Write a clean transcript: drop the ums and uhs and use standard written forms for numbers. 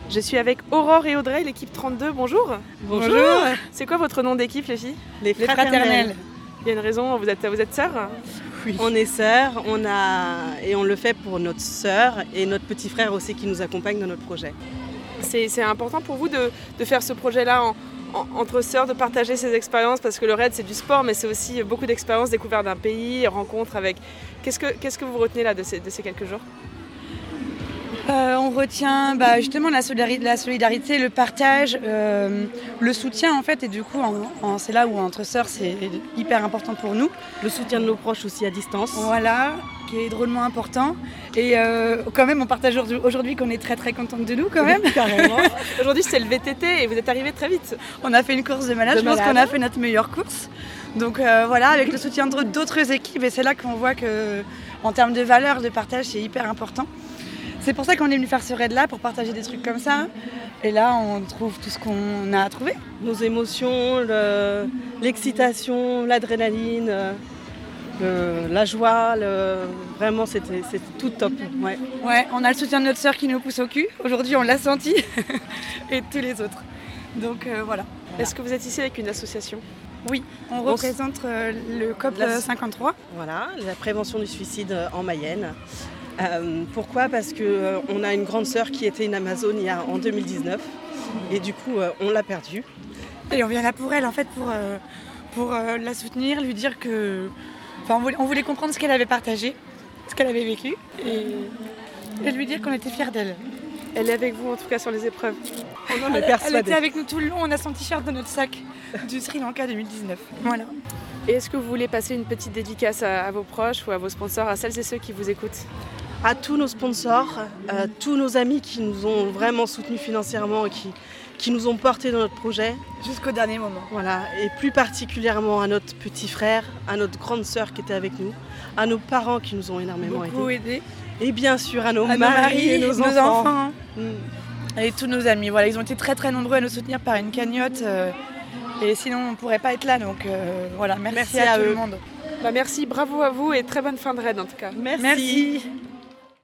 Je suis avec Aurore et Audrey, l'équipe 32. Bonjour. Bonjour. C'est quoi votre nom d'équipe, les filles? Les fraternelles. Il y a une raison, vous êtes sœurs? Oui. On est sœurs, et on le fait pour notre sœur et notre petit frère aussi qui nous accompagne dans notre projet. C'est important pour vous de faire ce projet-là entre sœurs, de partager ces expériences, parce que le raid c'est du sport, mais c'est aussi beaucoup d'expériences, découvertes d'un pays, rencontres avec... Qu'est-ce que vous retenez là de ces quelques jours? On retient justement la solidarité, le partage, le soutien en fait, et du coup c'est là où entre sœurs c'est hyper important pour nous. Le soutien de nos proches aussi à distance. Voilà, qui est drôlement important. Et quand même on partage aujourd'hui qu'on est très très contente de nous quand même. Carrément. Aujourd'hui c'est le VTT et vous êtes arrivés très vite. On a fait une course de malade, je pense qu'on a fait notre meilleure course. Donc voilà, avec le soutien d'autres équipes, et c'est là qu'on voit que en termes de valeur, de partage, c'est hyper important. C'est pour ça qu'on est venu faire ce raid-là, pour partager des trucs comme ça. Et là, on trouve tout ce qu'on a à trouver. Nos émotions, l'excitation, l'adrénaline, la joie, vraiment c'était tout top. Ouais, on a le soutien de notre sœur qui nous pousse au cul. Aujourd'hui, on l'a senti. Et tous les autres. Donc voilà. Est-ce que vous êtes ici avec une association? Oui, on représente le COP 53. Voilà, la prévention du suicide en Mayenne. Pourquoi ? Parce qu'on a une grande sœur qui était une Amazone en 2019 et du coup on l'a perdue. Et on vient là pour elle en fait, pour la soutenir, lui dire que... Enfin, on voulait comprendre ce qu'elle avait partagé, ce qu'elle avait vécu et lui dire qu'on était fiers d'elle. Elle est avec vous en tout cas sur les épreuves. Elle était avec nous tout le long, on a son t-shirt dans notre sac du Sri Lanka 2019. Voilà. Et est-ce que vous voulez passer une petite dédicace à vos proches ou à vos sponsors, à celles et ceux qui vous écoutent? À tous nos sponsors, tous nos amis qui nous ont vraiment soutenus financièrement et qui nous ont portés dans notre projet. Jusqu'au dernier moment. Voilà, et plus particulièrement à notre petit frère, à notre grande sœur qui était avec nous, à nos parents qui nous ont énormément aidés. Et bien sûr à nos maris et nos enfants. Et tous nos amis. Voilà, ils ont été très très nombreux à nous soutenir par une cagnotte. Et sinon on ne pourrait pas être là. Donc voilà, merci à tout le monde. Merci, bravo à vous et très bonne fin de raid en tout cas. Merci.